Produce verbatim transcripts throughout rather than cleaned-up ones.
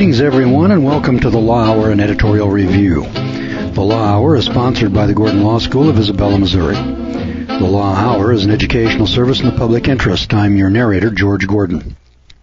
Greetings, everyone, and welcome to the Law Hour and Editorial Review. The Law Hour is sponsored by the Gordon Law School of Isabella, Missouri. The Law Hour is an educational service in the public interest. I'm your narrator, George Gordon.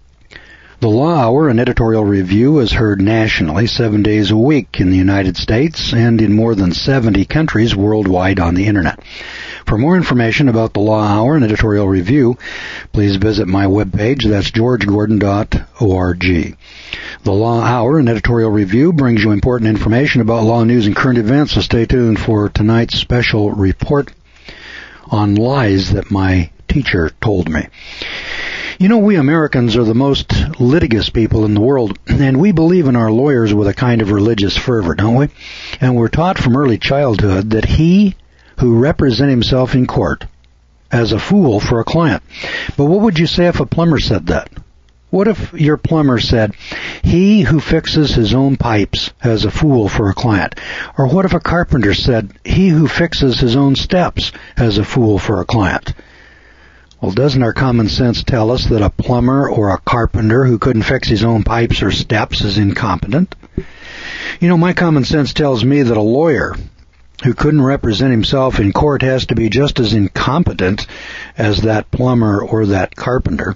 The Law Hour and Editorial Review is heard nationally seven days a week in the United States and in more than seventy countries worldwide on the Internet. For more information about the Law Hour and Editorial Review, please visit my webpage. That's george gordon dot org. The Law Hour and Editorial Review brings you important information about law news and current events, so stay tuned for tonight's special report on lies that my teacher told me. You know, we Americans are the most litigious people in the world, and we believe in our lawyers with a kind of religious fervor, don't we? And we're taught from early childhood that he who represents himself in court as a fool for a client. But what would you say if a plumber said that? What if your plumber said, he who fixes his own pipes has a fool for a client? Or what if a carpenter said, he who fixes his own steps has a fool for a client? Well, doesn't our common sense tell us that a plumber or a carpenter who couldn't fix his own pipes or steps is incompetent? You know, my common sense tells me that a lawyer who couldn't represent himself in court has to be just as incompetent as that plumber or that carpenter.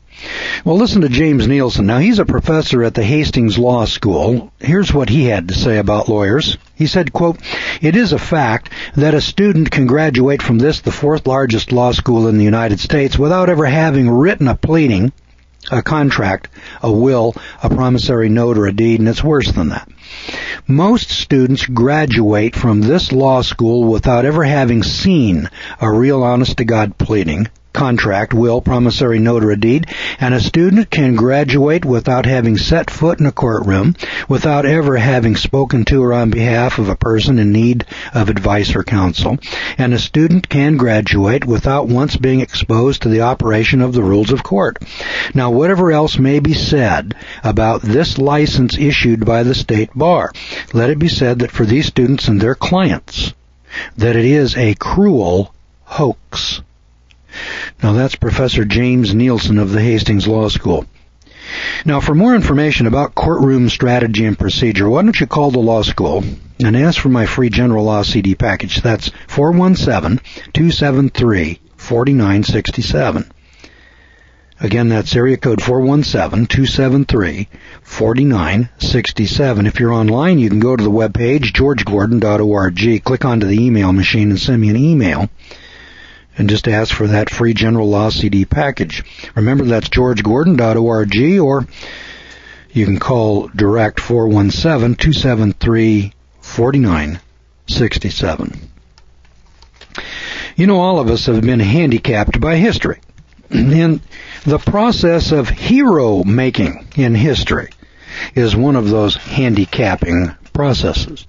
Well, listen to James Nielsen. Now, he's a professor at the Hastings Law School. Here's what he had to say about lawyers. He said, quote, "It is a fact that a student can graduate from this, the fourth largest law school in the United States, without ever having written a pleading, a contract, a will, a promissory note, or a deed, and it's worse than that. Most students graduate from this law school without ever having seen a real honest-to-God pleading, contract, will, promissory note, or a deed, and a student can graduate without having set foot in a courtroom, without ever having spoken to or on behalf of a person in need of advice or counsel, and a student can graduate without once being exposed to the operation of the rules of court. Now, whatever else may be said about this license issued by the state bar, let it be said that for these students and their clients, that it is a cruel hoax." Now, that's Professor James Nielsen of the Hastings Law School. Now, for more information about courtroom strategy and procedure, why don't you call the law school and ask for my free general law C D package. That's four one seven, two seven three, four nine six seven. Again, that's area code four one seven, two seven three, four nine six seven. If you're online, you can go to the webpage, george gordon dot org, click onto the email machine and send me an email, and just ask for that free general law C D package. Remember, that's george gordon dot org, or you can call direct four one seven, two seven three, four nine six seven. You know, all of us have been handicapped by history. And the process of hero making in history is one of those handicapping processes.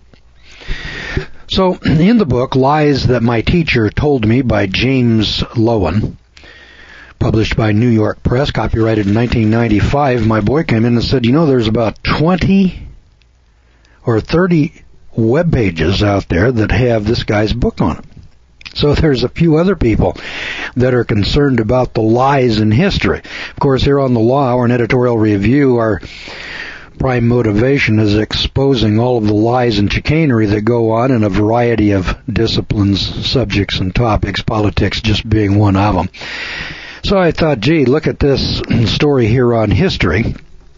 So, in the book, Lies That My Teacher Told Me by James Loewen, published by New York Press, copyrighted in nineteen ninety-five, my boy came in and said, you know, there's about twenty or thirty web pages out there that have this guy's book on it. So there's a few other people that are concerned about the lies in history. Of course, here on the Law Hour and Editorial Review, our prime motivation is exposing all of the lies and chicanery that go on in a variety of disciplines, subjects, and topics, politics just being one of them. So I thought, gee, look at this story here on history.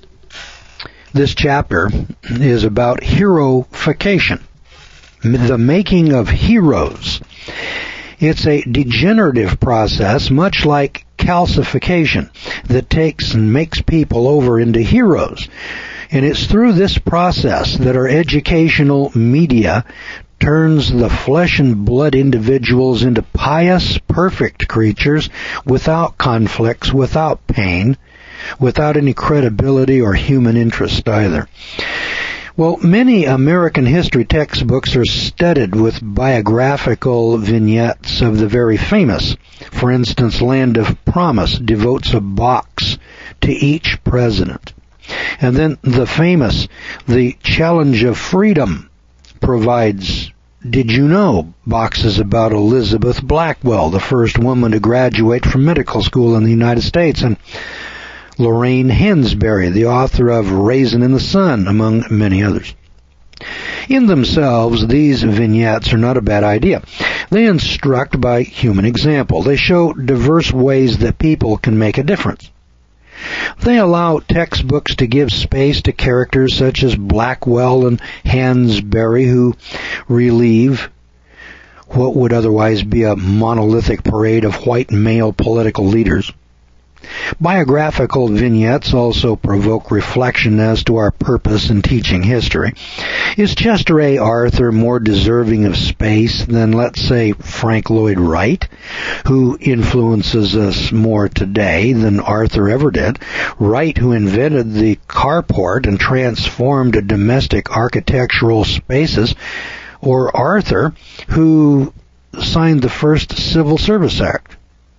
This chapter is about heroification, the making of heroes. It's a degenerative process, much like calcification, that takes and makes people over into heroes. And it's through this process that our educational media turns the flesh and blood individuals into pious, perfect creatures without conflicts, without pain, without any credibility or human interest either. Well, many American history textbooks are studded with biographical vignettes of the very famous. For instance, Land of Promise devotes a box to each president. And then the famous The Challenge of Freedom provides, did you know, boxes about Elizabeth Blackwell, the first woman to graduate from medical school in the United States. And Lorraine Hensbury, the author of Raisin in the Sun, among many others. In themselves, these vignettes are not a bad idea. They instruct by human example. They show diverse ways that people can make a difference. They allow textbooks to give space to characters such as Blackwell and Hansberry, who relieve what would otherwise be a monolithic parade of white male political leaders. Biographical vignettes also provoke reflection as to our purpose in teaching history. Is Chester A. Arthur more deserving of space than, let's say, Frank Lloyd Wright, who influences us more today than Arthur ever did? Wright, who invented the carport and transformed domestic architectural spaces, or Arthur, who signed the first Civil Service Act,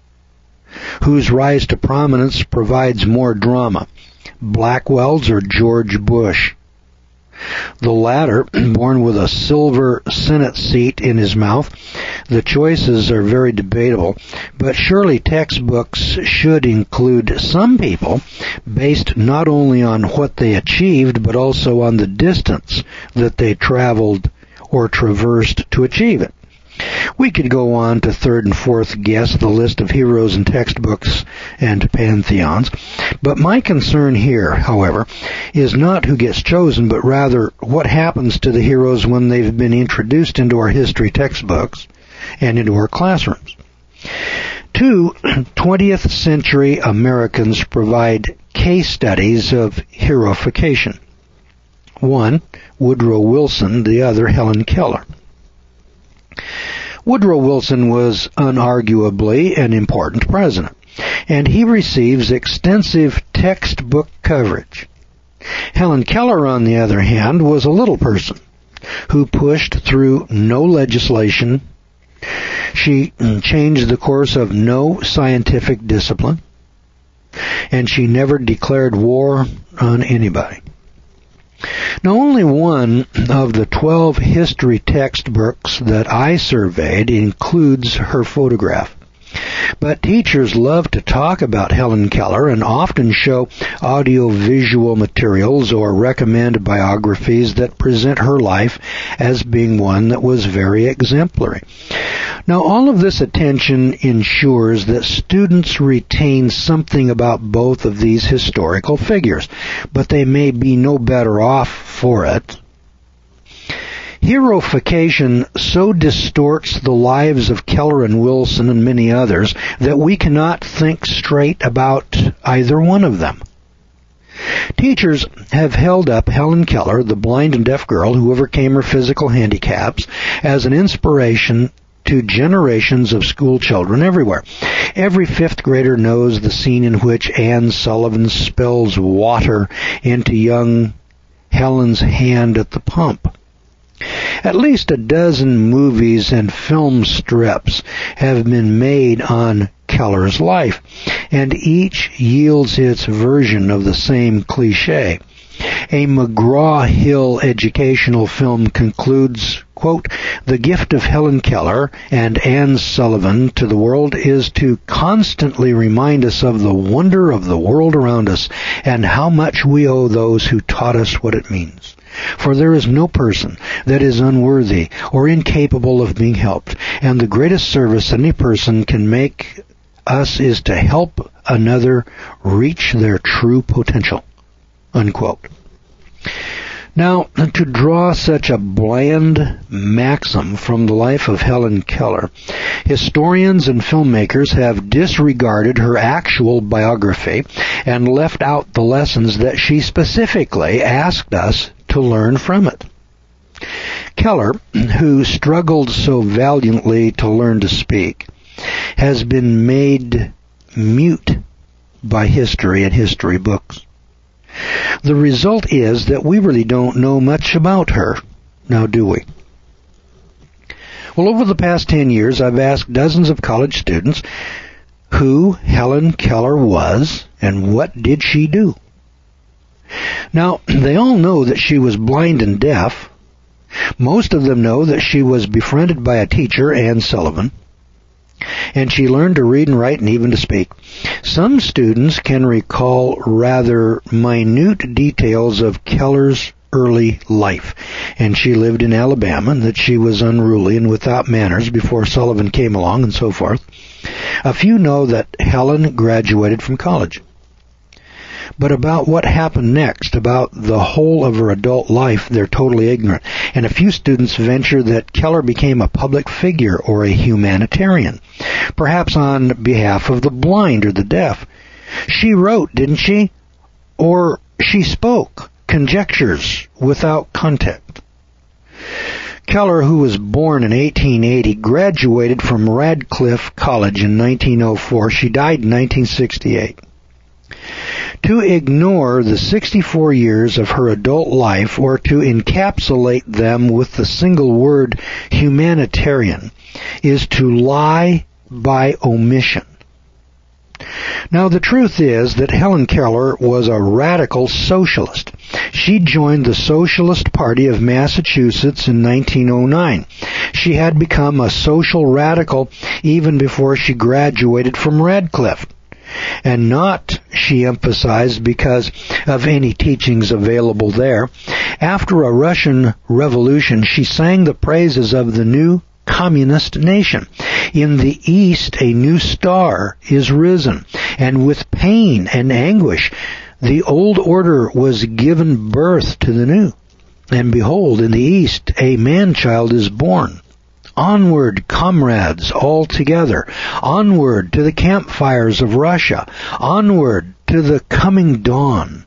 whose rise to prominence provides more drama, Blackwell's or George Bush? The latter, born with a silver Senate seat in his mouth. The choices are very debatable, but surely textbooks should include some people based not only on what they achieved, but also on the distance that they traveled or traversed to achieve it. We could go on to third and fourth guess the list of heroes in textbooks and pantheons, but my concern here, however, is not who gets chosen, but rather what happens to the heroes when they've been introduced into our history textbooks and into our classrooms. Two twentieth century Americans provide case studies of heroification. One, Woodrow Wilson, the other, Helen Keller. Woodrow Wilson was unarguably an important president, and he receives extensive textbook coverage. Helen Keller, on the other hand, was a little person who pushed through no legislation. She changed the course of no scientific discipline, and she never declared war on anybody. Now, only one of the twelve history textbooks that I surveyed includes her photograph. But teachers love to talk about Helen Keller and often show audio-visual materials or recommend biographies that present her life as being one that was very exemplary. Now, all of this attention ensures that students retain something about both of these historical figures, but they may be no better off for it. Heroification so distorts the lives of Keller and Wilson and many others that we cannot think straight about either one of them. Teachers have held up Helen Keller, the blind and deaf girl who overcame her physical handicaps, as an inspiration to generations of school children everywhere. Every fifth grader knows the scene in which Anne Sullivan spills water into young Helen's hand at the pump. At least a dozen movies and film strips have been made on Keller's life, and each yields its version of the same cliché. A McGraw-Hill educational film concludes, quote, "The gift of Helen Keller and Anne Sullivan to the world is to constantly remind us of the wonder of the world around us and how much we owe those who taught us what it means. For there is no person that is unworthy or incapable of being helped, and the greatest service any person can make us is to help another reach their true potential." Unquote. Now, to draw such a bland maxim from the life of Helen Keller, historians and filmmakers have disregarded her actual biography and left out the lessons that she specifically asked us to learn from it. Keller, who struggled so valiantly to learn to speak, has been made mute by history and history books. The result is that we really don't know much about her, now do we? Well, over the past ten years, I've asked dozens of college students who Helen Keller was and what did she do. Now, they all know that she was blind and deaf. Most of them know that she was befriended by a teacher, Anne Sullivan. and she learned to read and write and even to speak. Some students can recall rather minute details of Keller's early life, and she lived in Alabama, and that she was unruly and without manners before Sullivan came along, and so forth. A few know that Helen graduated from college. But about what happened next, about the whole of her adult life, they're totally ignorant. And a few students venture that Keller became a public figure or a humanitarian, perhaps on behalf of the blind or the deaf. She wrote, didn't she? Or she spoke conjectures without content. Keller, who was born in eighteen eighty, graduated from Radcliffe College in nineteen oh four. She died in nineteen sixty-eight. To ignore the sixty-four years of her adult life or to encapsulate them with the single word humanitarian is to lie by omission. Now, the truth is that Helen Keller was a radical socialist. She joined the Socialist Party of Massachusetts in nineteen oh nine. She had become a social radical even before she graduated from Radcliffe. And not, she emphasized, because of any teachings available there. After a Russian revolution, she sang the praises of the new communist nation. In the East, a new star is risen, and with pain and anguish, the old order was given birth to the new. And behold, in the East, a man-child is born. Onward, comrades, all together. Onward to the campfires of Russia. Onward to the coming dawn.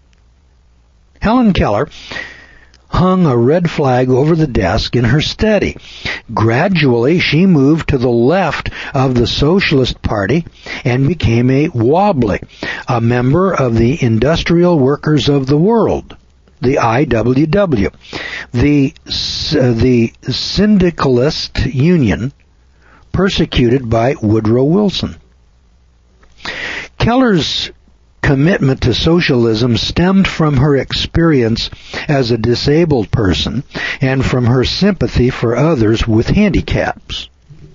Helen Keller hung a red flag over the desk in her study. Gradually, she moved to the left of the Socialist Party and became a Wobbly, a member of the Industrial Workers of the World, the I W W, the, uh, the Syndicalist Union, persecuted by Woodrow Wilson. Keller's commitment to socialism stemmed from her experience as a disabled person and from her sympathy for others with handicaps.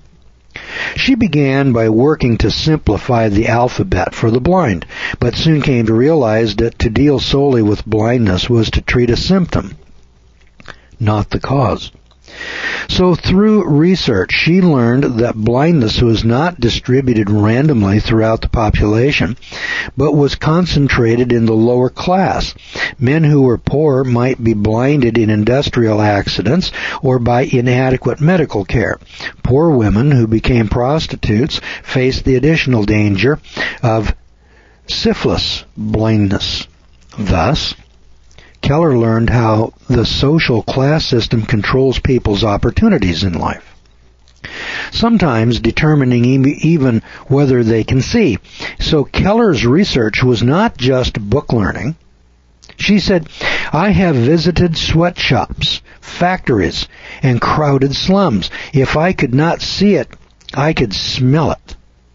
She began by working to simplify the alphabet for the blind, but soon came to realize that to deal solely with blindness was to treat a symptom, not the cause. So through research, she learned that blindness was not distributed randomly throughout the population, but was concentrated in the lower class. Men who were poor might be blinded in industrial accidents or by inadequate medical care. Poor women who became prostitutes faced the additional danger of syphilis blindness. Thus, Keller learned how the social class system controls people's opportunities in life, sometimes determining even whether they can see. So Keller's research was not just book learning. She said, I have visited sweatshops, factories, and crowded slums. If I could not see it, I could smell it.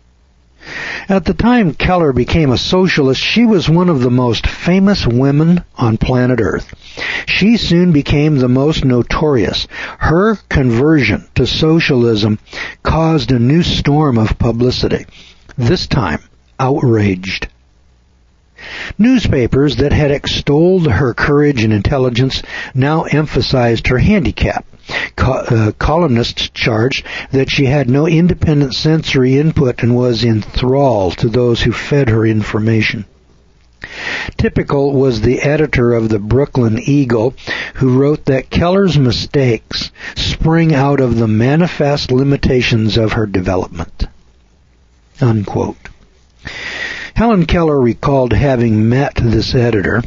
At the time Keller became a socialist, she was one of the most famous women on planet Earth. She soon became the most notorious. Her conversion to socialism caused a new storm of publicity, this time outraged. Newspapers that had extolled her courage and intelligence now emphasized her handicap. Co- uh, columnists charged that she had no independent sensory input and was in thrall to those who fed her information. Typical was the editor of the Brooklyn Eagle, who wrote that Keller's mistakes spring out of the manifest limitations of her development. Unquote. Helen Keller recalled having met this editor,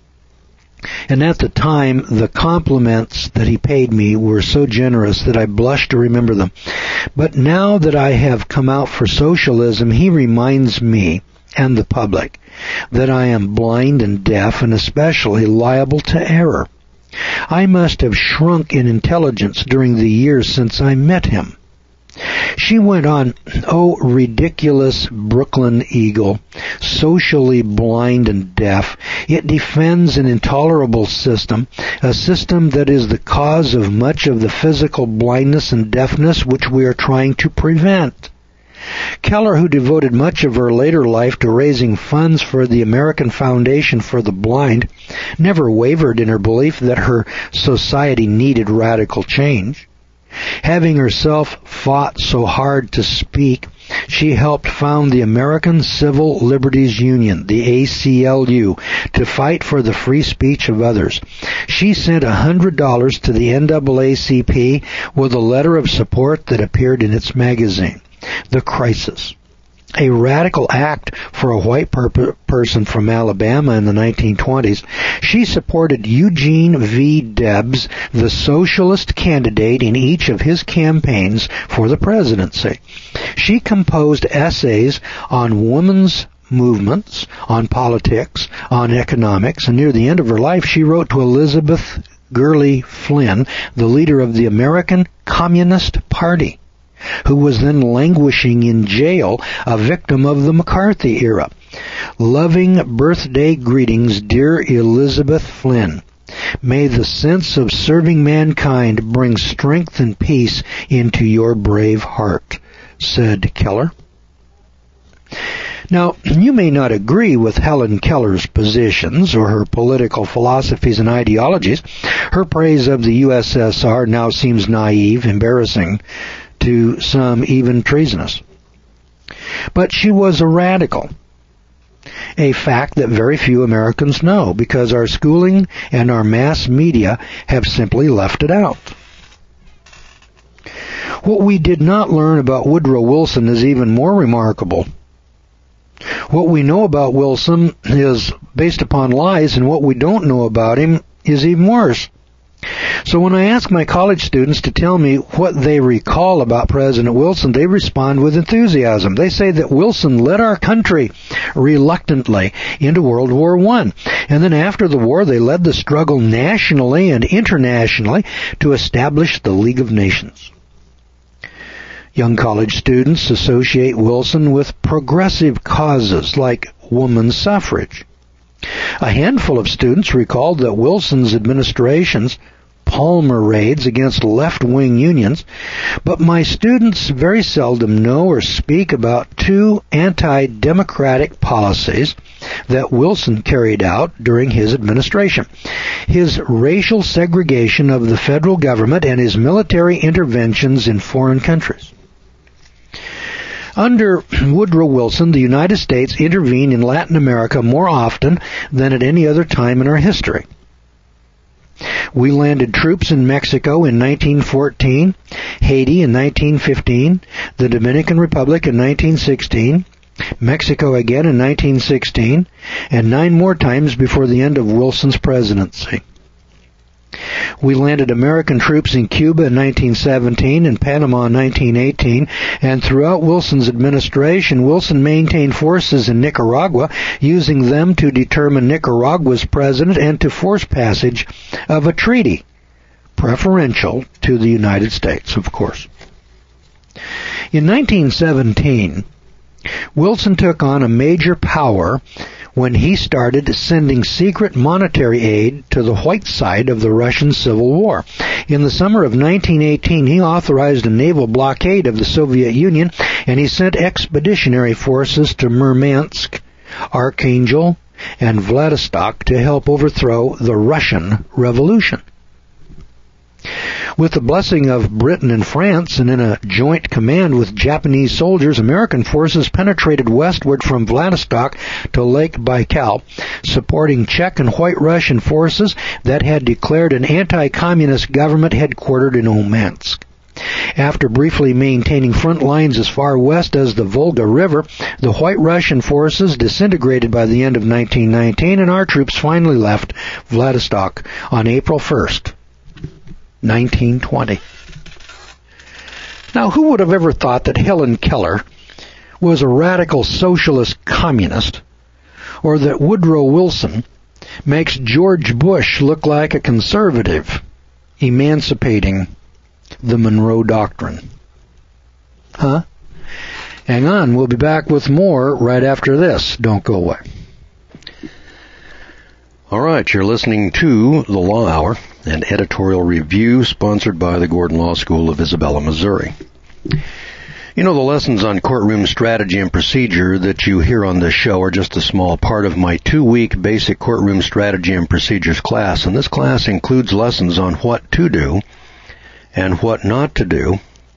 and at the time the compliments that he paid me were so generous that I blush to remember them. But now that I have come out for socialism, he reminds me and the public that I am blind and deaf and especially liable to error. I must have shrunk in intelligence during the years since I met him. She went on, oh, ridiculous Brooklyn Eagle, socially blind and deaf. It defends an intolerable system, a system that is the cause of much of the physical blindness and deafness which we are trying to prevent. Keller, who devoted much of her later life to raising funds for the American Foundation for the Blind, never wavered in her belief that her society needed radical change. Having herself fought so hard to speak, she helped found the American Civil Liberties Union, the A C L U, to fight for the free speech of others. She sent one hundred dollars to the N double A C P with a letter of support that appeared in its magazine, The Crisis. A radical act for a white per- person from Alabama in the nineteen twenties, she supported Eugene V. Debs, the socialist candidate in each of his campaigns for the presidency. She composed essays on women's movements, on politics, on economics, and near the end of her life she wrote to Elizabeth Gurley Flynn, the leader of the American Communist Party, who was then languishing in jail, a victim of the McCarthy era. Loving birthday greetings, dear Elizabeth Flynn. May the sense of serving mankind bring strength and peace into your brave heart, said Keller. Now, you may not agree with Helen Keller's positions or her political philosophies and ideologies. Her praise of the U S S R now seems naive, embarrassing, to some even treasonous. But she was a radical, a fact that very few Americans know because our schooling and our mass media have simply left it out. What we did not learn about Woodrow Wilson is even more remarkable. What we know about Wilson is based upon lies, and what we don't know about him is even worse. So when I ask my college students to tell me what they recall about President Wilson, they respond with enthusiasm. They say that Wilson led our country reluctantly into World War One. And then after the war, they led the struggle nationally and internationally to establish the League of Nations. Young college students associate Wilson with progressive causes like women's suffrage. A handful of students recalled that Wilson's administration's Palmer raids against left-wing unions, but my students very seldom know or speak about two anti-democratic policies that Wilson carried out during his administration: his racial segregation of the federal government and his military interventions in foreign countries. Under Woodrow Wilson, the United States intervened in Latin America more often than at any other time in our history. We landed troops in Mexico in nineteen fourteen, Haiti in nineteen fifteen, the Dominican Republic in nineteen sixteen, Mexico again in nineteen sixteen, and nine more times before the end of Wilson's presidency. We landed American troops in Cuba in nineteen seventeen and Panama in nineteen eighteen, and throughout Wilson's administration, Wilson maintained forces in Nicaragua, using them to determine Nicaragua's president and to force passage of a treaty, preferential to the United States, of course. In nineteen seventeen, Wilson took on a major power when he started sending secret monetary aid to the white side of the Russian Civil War. In the summer of nineteen eighteen, he authorized a naval blockade of the Soviet Union, and he sent expeditionary forces to Murmansk, Archangel, and Vladivostok to help overthrow the Russian Revolution. With the blessing of Britain and France, and in a joint command with Japanese soldiers, American forces penetrated westward from Vladivostok to Lake Baikal, supporting Czech and White Russian forces that had declared an anti-communist government headquartered in Omansk. After briefly maintaining front lines as far west as the Volga River, the White Russian forces disintegrated by the end of nineteen nineteen, and our troops finally left Vladivostok on April first. nineteen twenty. Now, who would have ever thought that Helen Keller was a radical socialist communist, or that Woodrow Wilson makes George Bush look like a conservative, emancipating the Monroe Doctrine? Huh? Hang on, we'll be back with more right after this. Don't go away. All right, you're listening to The Law Hour, an editorial review sponsored by the Gordon Law School of Isabella, Missouri. You know, the lessons on courtroom strategy and procedure that you hear on this show are just a small part of my two-week basic courtroom strategy and procedures class, and this class includes lessons on what to do and what not to do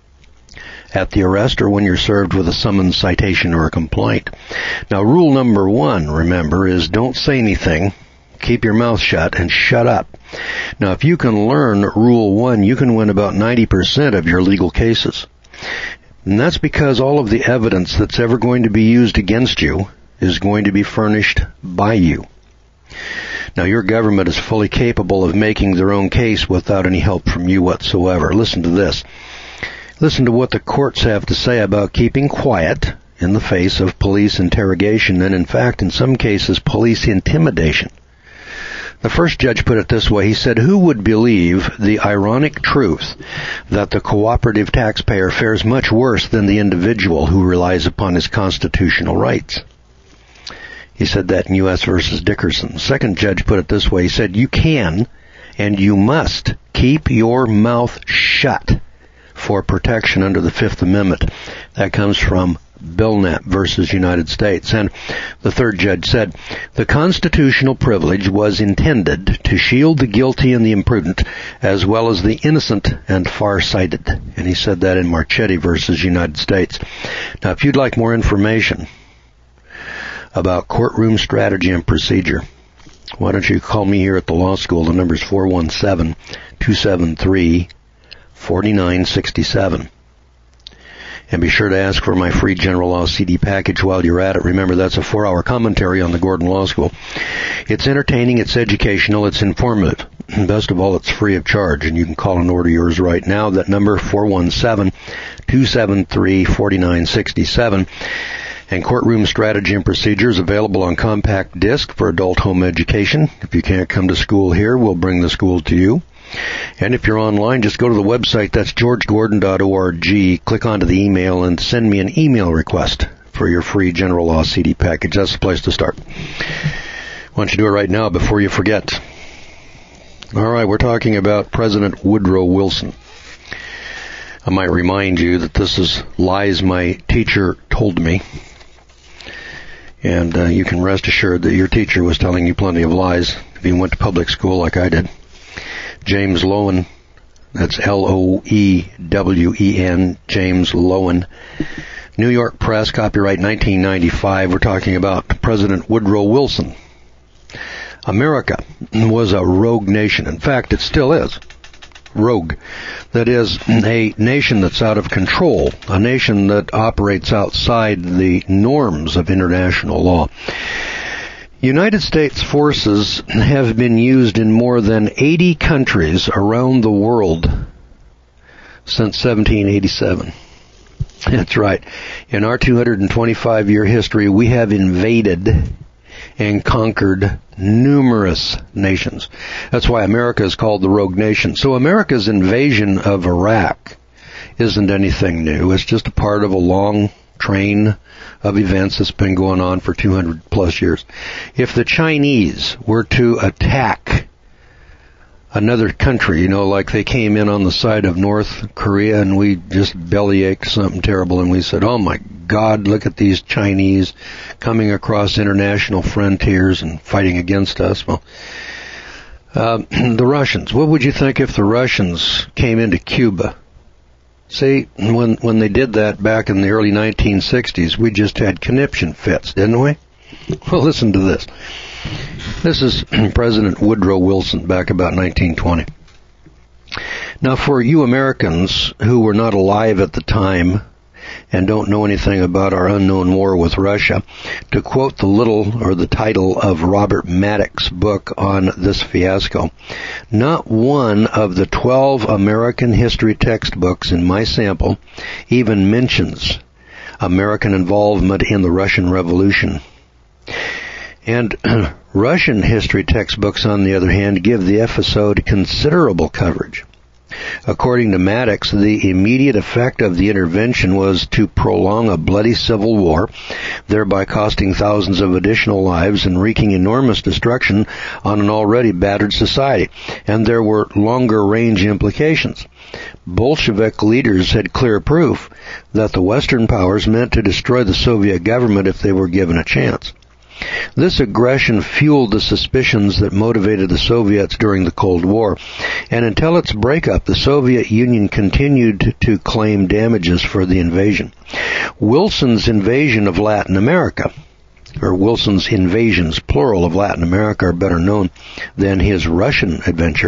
at the arrest or when you're served with a summons, citation, or a complaint. Now, rule number one, remember, is don't say anything, keep your mouth shut, and shut up. Now, if you can learn rule one, you can win about ninety percent of your legal cases. And that's because all of the evidence that's ever going to be used against you is going to be furnished by you. Now, your government is fully capable of making their own case without any help from you whatsoever. Listen to this. Listen to what the courts have to say about keeping quiet in the face of police interrogation and, in fact, in some cases, police intimidation. The first judge put it this way. He said, "Who would believe the ironic truth that the cooperative taxpayer fares much worse than the individual who relies upon his constitutional rights?" He said that in U S versus Dickerson. The second judge put it this way. He said, "You can and you must keep your mouth shut for protection under the Fifth Amendment." That comes from Belknap versus United States. And the third judge said, "The constitutional privilege was intended to shield the guilty and the imprudent, as well as the innocent and far-sighted." And he said that in Marchetti versus United States. Now, if you'd like more information about courtroom strategy and procedure, why don't you call me here at the law school? The number's four one seven, two seven three, four nine six seven. And be sure to ask for my free General Law C D package while you're at it. Remember, that's a four-hour commentary on the Gordon Law School. It's entertaining, it's educational, it's informative. And best of all, it's free of charge, and you can call and order yours right now. That number, four one seven, two seven three, four nine six seven. And Courtroom Strategy and Procedure is available on compact disc for adult home education. If you can't come to school here, we'll bring the school to you. And if you're online, just go to the website. That's george gordon dot org. Click onto the email and send me an email request for your free General Law C D package. That's the place to start. Why don't you do it right now before you forget? All right, we're talking about President Woodrow Wilson. I might remind you that this is lies my teacher told me. And uh, you can rest assured that your teacher was telling you plenty of lies if you went to public school like I did. James Loewen, that's L O E W E N, James Loewen. New York Press, copyright nineteen ninety-five. We're talking about President Woodrow Wilson. America was a rogue nation. In fact, it still is. Rogue. That is, a nation that's out of control, a nation that operates outside the norms of international law. United States forces have been used in more than eighty countries around the world since seventeen eighty-seven. That's right. In our two hundred twenty-five year history, we have invaded and conquered numerous nations. That's why America is called the rogue nation. So America's invasion of Iraq isn't anything new. It's just a part of a long train of events that's been going on for two hundred plus years. If the Chinese were to attack another country, you know, like they came in on the side of North Korea and we just bellyached something terrible and we said, "Oh my God, look at these Chinese coming across international frontiers and fighting against us." Well, uh, the Russians, what would you think if the Russians came into Cuba? See, when when they did that back in the early nineteen sixties, we just had conniption fits, didn't we? Well, listen to this. This is President Woodrow Wilson back about nineteen twenty. Now, for you Americans who were not alive at the time and don't know anything about our unknown war with Russia, to quote the little or the title of Robert Maddox's book on this fiasco, not one of the twelve American history textbooks in my sample even mentions American involvement in the Russian Revolution. And Russian history textbooks, on the other hand, give the episode considerable coverage. According to Maddox, the immediate effect of the intervention was to prolong a bloody civil war, thereby costing thousands of additional lives and wreaking enormous destruction on an already battered society. And there were longer-range implications. Bolshevik leaders had clear proof that the Western powers meant to destroy the Soviet government if they were given a chance. This aggression fueled the suspicions that motivated the Soviets during the Cold War, and until its breakup, the Soviet Union continued to claim damages for the invasion. Wilson's invasion of Latin America, or Wilson's invasions, plural, of Latin America, are better known than his Russian adventure.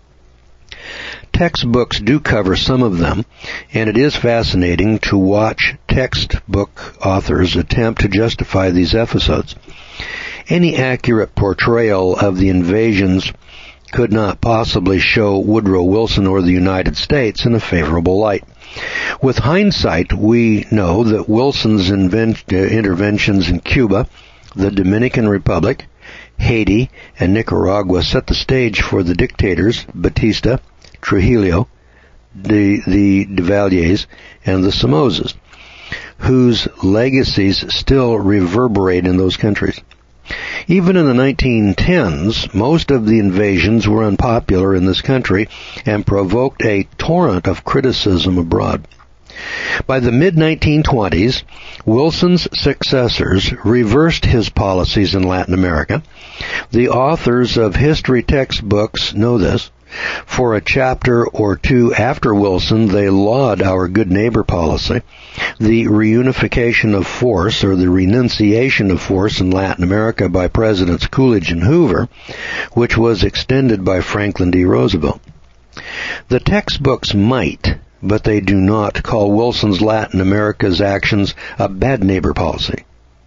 Textbooks do cover some of them, and it is fascinating to watch textbook authors attempt to justify these episodes. Any accurate portrayal of the invasions could not possibly show Woodrow Wilson or the United States in a favorable light. With hindsight, we know that Wilson's invent- uh, interventions in Cuba, the Dominican Republic, Haiti, and Nicaragua set the stage for the dictators Batista, Trujillo, the, the Duvaliers, and the Somozas, whose legacies still reverberate in those countries. Even in the nineteen tens, most of the invasions were unpopular in this country and provoked a torrent of criticism abroad. By the mid nineteen twenties, Wilson's successors reversed his policies in Latin America. The authors of history textbooks know this. For a chapter or two after Wilson, they laud our good neighbor policy, the reunification of force, or the renunciation of force in Latin America by Presidents Coolidge and Hoover, which was extended by Franklin D. Roosevelt. The textbooks might, but they do not, call Wilson's Latin America's actions a bad neighbor policy.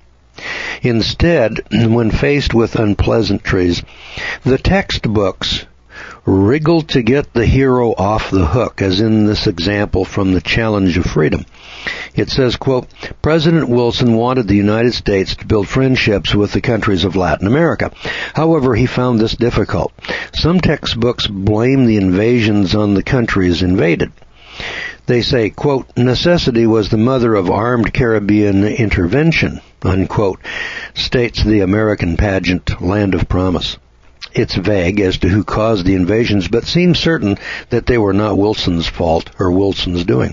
Instead, when faced with unpleasantries, the textbooks wriggled to get the hero off the hook, as in this example from The Challenge of Freedom. It says, quote, President Wilson wanted the United States to build friendships with the countries of Latin America. However, he found this difficult. Some textbooks blame the invasions on the countries invaded. They say, quote, necessity was the mother of armed Caribbean intervention, unquote, states the American pageant Land of Promise. It's vague as to who caused the invasions, but seems certain that they were not Wilson's fault or Wilson's doing.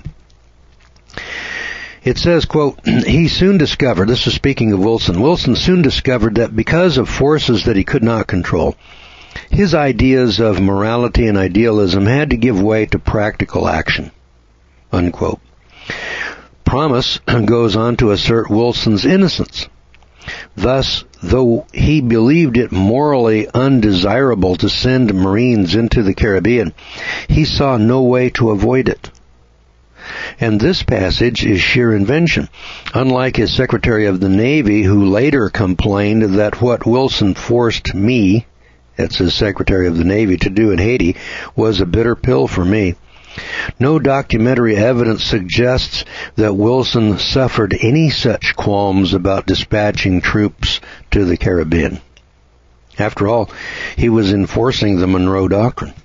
It says, quote, he soon discovered, this is speaking of Wilson, Wilson soon discovered that because of forces that he could not control, his ideas of morality and idealism had to give way to practical action, unquote. Promise goes on to assert Wilson's innocence. Thus, though he believed it morally undesirable to send Marines into the Caribbean, he saw no way to avoid it. And this passage is sheer invention, unlike his Secretary of the Navy, who later complained that what Wilson forced me, that's his Secretary of the Navy, to do in Haiti was a bitter pill for me. No documentary evidence suggests that Wilson suffered any such qualms about dispatching troops to the Caribbean. After all, he was enforcing the Monroe Doctrine.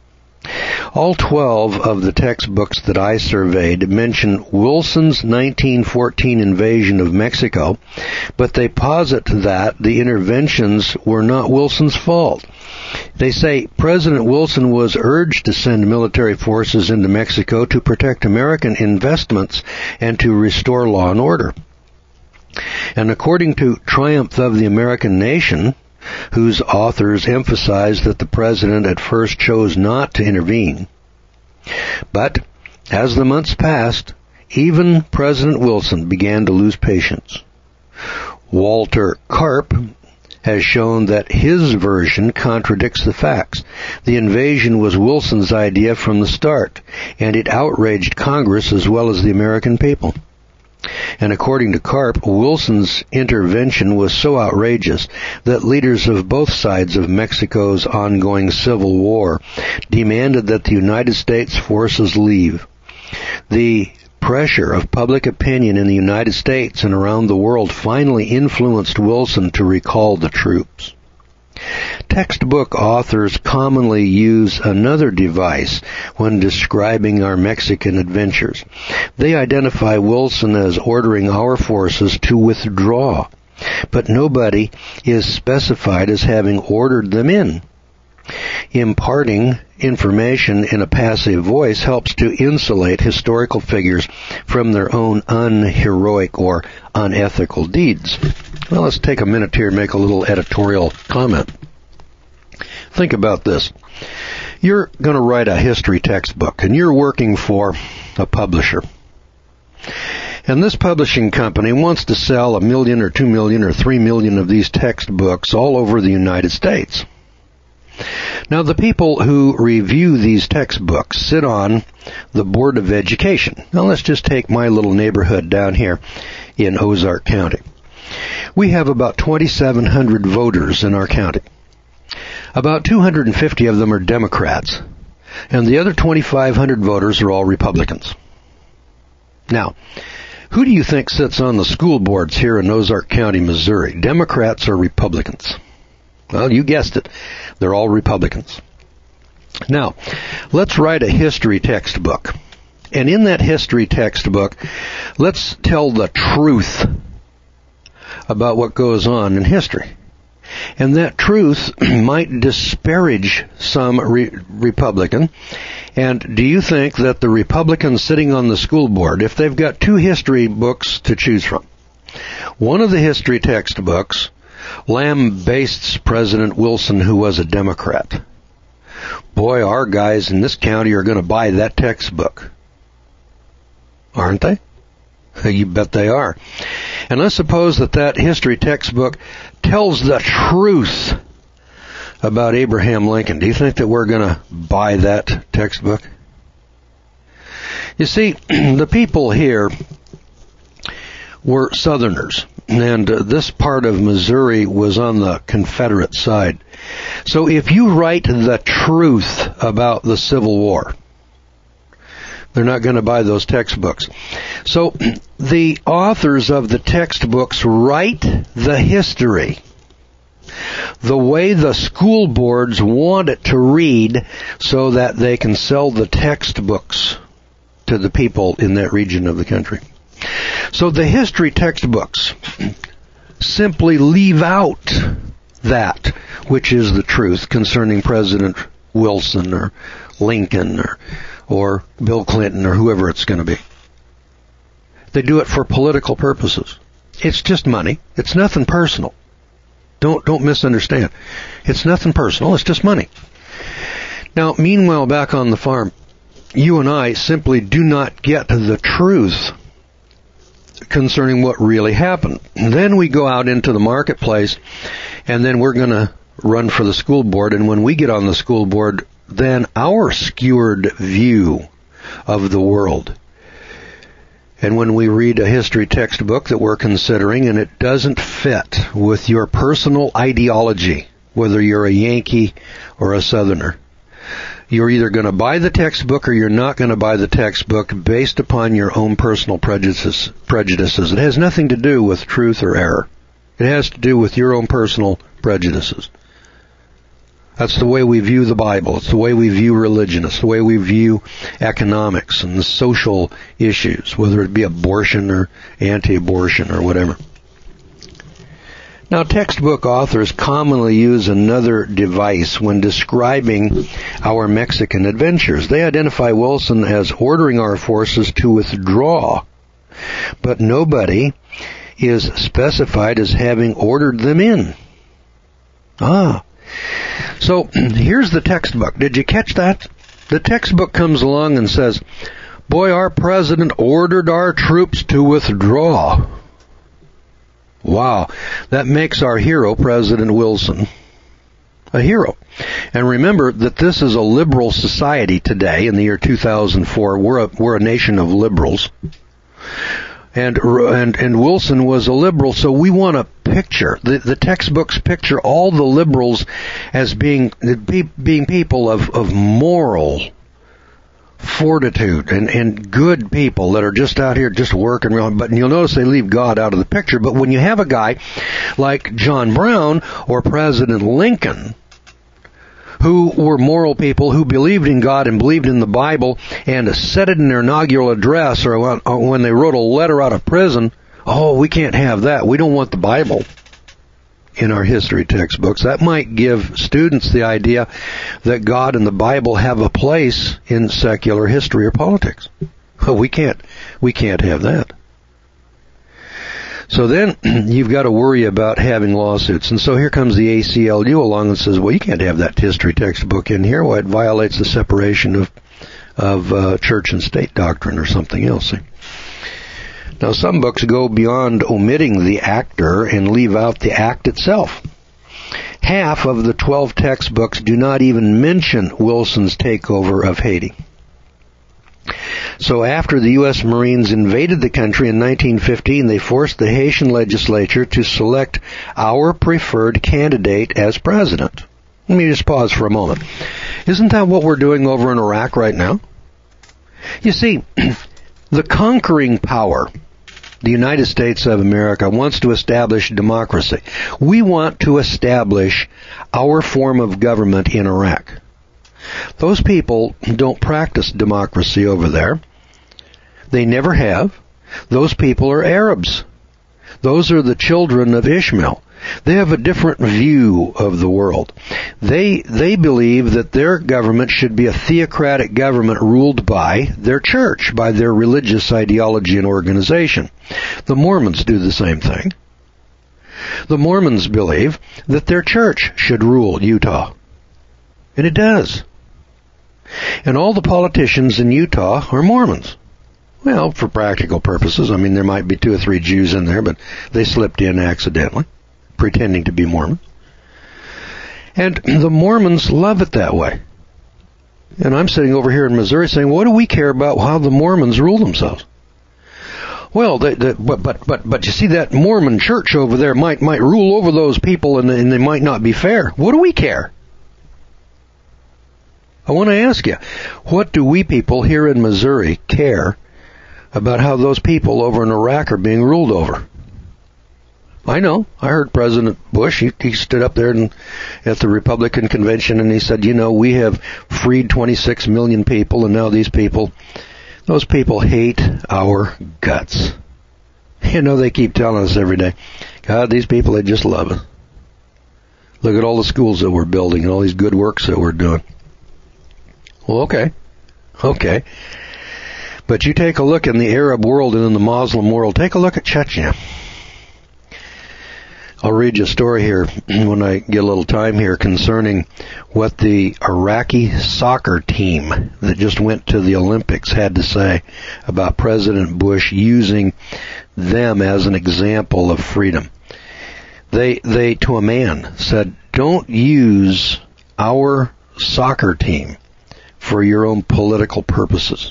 All twelve of the textbooks that I surveyed mention Wilson's nineteen fourteen invasion of Mexico, but they posit that the interventions were not Wilson's fault. They say President Wilson was urged to send military forces into Mexico to protect American investments and to restore law and order. And according to Triumph of the American Nation, whose authors emphasize that the president at first chose not to intervene, but as the months passed, even President Wilson began to lose patience. Walter Karp has shown that his version contradicts the facts. The invasion was Wilson's idea from the start, and it outraged Congress as well as the American people. And according to Karp, Wilson's intervention was so outrageous that leaders of both sides of Mexico's ongoing civil war demanded that the United States forces leave. The pressure of public opinion in the United States and around the world finally influenced Wilson to recall the troops. Textbook authors commonly use another device when describing our Mexican adventures. They identify Wilson as ordering our forces to withdraw, but nobody is specified as having ordered them in. Imparting information in a passive voice helps to insulate historical figures from their own unheroic or unethical deeds. Well, let's take a minute here and make a little editorial comment. Think about this. You're going to write a history textbook, and you're working for a publisher. And this publishing company wants to sell a million or two million or three million of these textbooks all over the United States. Now, the people who review these textbooks sit on the Board of Education. Now, let's just take my little neighborhood down here in Ozark County. We have about twenty-seven hundred voters in our county. About two hundred fifty of them are Democrats, and the other twenty-five hundred voters are all Republicans. Now, who do you think sits on the school boards here in Ozark County, Missouri? Democrats or Republicans? Well, you guessed it. They're all Republicans. Now, let's write a history textbook. And in that history textbook, let's tell the truth about what goes on in history. And that truth might disparage some re- Republican. And do you think that the Republicans sitting on the school board, if they've got two history books to choose from, one of the history textbooks lambastes President Wilson, who was a Democrat. Boy, our guys in this county are going to buy that textbook. Aren't they? You bet they are. And let's suppose that that history textbook tells the truth about Abraham Lincoln. Do you think that we're going to buy that textbook? You see, the people here were Southerners, and uh, this part of Missouri was on the Confederate side. So if you write the truth about the Civil War, they're not going to buy those textbooks. So the authors of the textbooks write the history the way the school boards want it to read so that they can sell the textbooks to the people in that region of the country. So the history textbooks simply leave out that which is the truth concerning President Wilson or Lincoln or or Bill Clinton or whoever it's going to be. They do it for political purposes. It's just money. It's nothing personal. Don't don't misunderstand. It's nothing personal. It's just money. Now, meanwhile, back on the farm, you and I simply do not get the truth concerning what really happened. And then we go out into the marketplace, and then we're going to run for the school board. And when we get on the school board, then our skewered view of the world, and when we read a history textbook that we're considering and it doesn't fit with your personal ideology, whether you're a Yankee or a Southerner, you're either going to buy the textbook or you're not going to buy the textbook based upon your own personal prejudices. prejudices. It has nothing to do with truth or error. It has to do with your own personal prejudices. That's the way we view the Bible. It's the way we view religion. It's the way we view economics and the social issues, whether it be abortion or anti-abortion or whatever. Now, textbook authors commonly use another device when describing our Mexican adventures. They identify Wilson as ordering our forces to withdraw, but nobody is specified as having ordered them in. Ah. So, here's the textbook. Did you catch that? The textbook comes along and says, boy, our president ordered our troops to withdraw. Wow. That makes our hero, President Wilson, a hero. And remember that this is a liberal society today in the year two thousand four. We're a, we're a nation of liberals. And, and, and Wilson was a liberal, so we want to picture, the, the textbooks picture all the liberals as being, being people of, of moral, fortitude and, and good people that are just out here just working real, but you'll notice they leave God out of the picture. But when you have a guy like John Brown or President Lincoln, who were moral people, who believed in God and believed in the Bible and said it in their inaugural address or when they wrote a letter out of prison, oh, we can't have that. We don't want the Bible in our history textbooks. That might give students the idea that God and the Bible have a place in secular history or politics. Well, we can't, we can't have that. So then you've got to worry about having lawsuits. And so here comes the A C L U along and says, well, you can't have that history textbook in here. Well, it violates the separation of, of uh, church and state doctrine or something else. Now, some books go beyond omitting the actor and leave out the act itself. Half of the twelve textbooks do not even mention Wilson's takeover of Haiti. So after the U S Marines invaded the country in nineteen fifteen, they forced the Haitian legislature to select our preferred candidate as president. Let me just pause for a moment. Isn't that what we're doing over in Iraq right now? You see, the conquering power, the United States of America, wants to establish democracy. We want to establish our form of government in Iraq. Those people don't practice democracy over there. They never have. Those people are Arabs. Those are the children of Ishmael. They have a different view of the world. They they believe that their government should be a theocratic government ruled by their church, by their religious ideology and organization. The Mormons do the same thing. The Mormons believe that their church should rule Utah. And it does. And all the politicians in Utah are Mormons. Well, for practical purposes. I mean, there might be two or three Jews in there, but they slipped in accidentally, pretending to be Mormon. And the Mormons love it that way. And I'm sitting over here in Missouri saying, what do we care about how the Mormons rule themselves? Well, they, they, but but but but you see, that Mormon church over there might might rule over those people, and, and they might not be fair. What do we care? I want to ask you, what do we people here in Missouri care about how those people over in Iraq are being ruled over? I know. I heard President Bush, he, he stood up there and, at the Republican convention, and he said, you know, we have freed twenty-six million people, and now these people, those people hate our guts. You know, they keep telling us every day, God, these people, they just love us. Look at all the schools that we're building and all these good works that we're doing. Well, okay. Okay. But you take a look in the Arab world and in the Muslim world, take a look at Chechnya. I'll read you a story here when I get a little time here concerning what the Iraqi soccer team that just went to the Olympics had to say about President Bush using them as an example of freedom. They, they, to a man, said, don't use our soccer team for your own political purposes.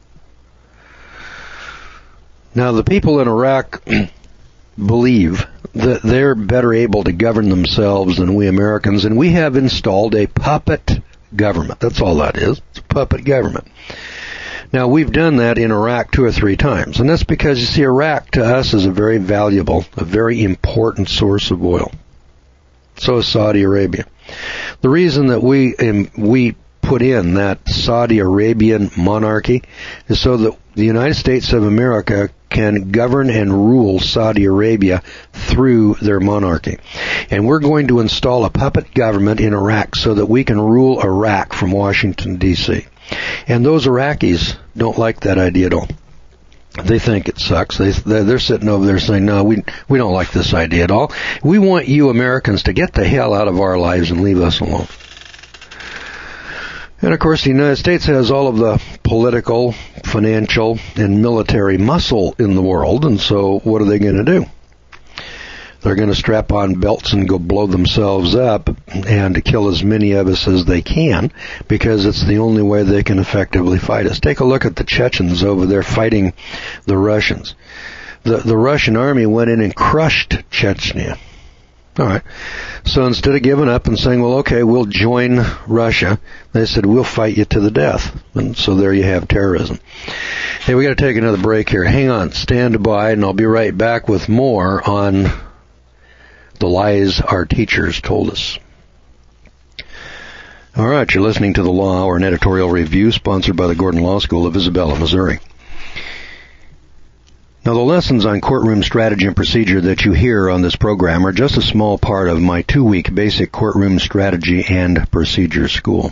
Now, the people in Iraq believe that they're better able to govern themselves than we Americans, and we have installed a puppet government. That's all that is. It's a puppet government. Now, we've done that in Iraq two or three times, and that's because, you see, Iraq to us is a very valuable, a very important source of oil. So is Saudi Arabia. The reason that we um, we put in that Saudi Arabian monarchy is so that the United States of America can govern and rule Saudi Arabia through their monarchy. And we're going to install a puppet government in Iraq so that we can rule Iraq from Washington, D C And those Iraqis don't like that idea at all. They think it sucks. They, they're sitting over there saying, no, we we don't like this idea at all. We want you Americans to get the hell out of our lives and leave us alone. And, of course, the United States has all of the political, financial, and military muscle in the world, and so what are they going to do? They're going to strap on belts and go blow themselves up and kill as many of us as they can, because it's the only way they can effectively fight us. Take a look at the Chechens over there fighting the Russians. The, the Russian army went in and crushed Chechnya. All right. So instead of giving up and saying, well, okay, we'll join Russia, they said, we'll fight you to the death. And so there you have terrorism. Hey, we got to take another break here. Hang on. Stand by, and I'll be right back with more on the lies our teachers told us. All right. You're listening to the Law Hour, an editorial review sponsored by the Gordon Law School of Isabella, Missouri. Now, the lessons on courtroom strategy and procedure that you hear on this program are just a small part of my two-week basic courtroom strategy and procedure school.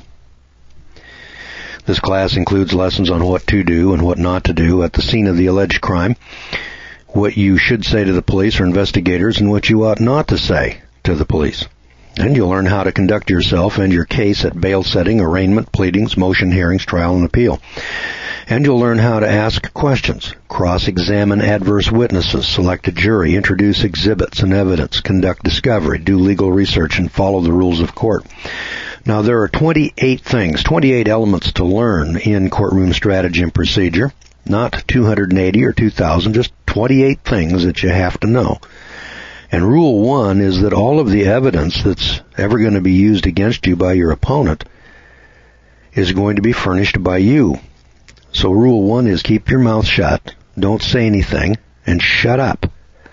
This class includes lessons on what to do and what not to do at the scene of the alleged crime, what you should say to the police or investigators, and what you ought not to say to the police. And you'll learn how to conduct yourself and your case at bail setting, arraignment, pleadings, motion hearings, trial, and appeal. And you'll learn how to ask questions, cross-examine adverse witnesses, select a jury, introduce exhibits and evidence, conduct discovery, do legal research, and follow the rules of court. Now, there are twenty-eight things, twenty-eight elements to learn in courtroom strategy and procedure. Not two hundred eighty or two thousand, just twenty-eight things that you have to know. And rule one is that all of the evidence that's ever going to be used against you by your opponent is going to be furnished by you. So rule one is keep your mouth shut, don't say anything, and shut up.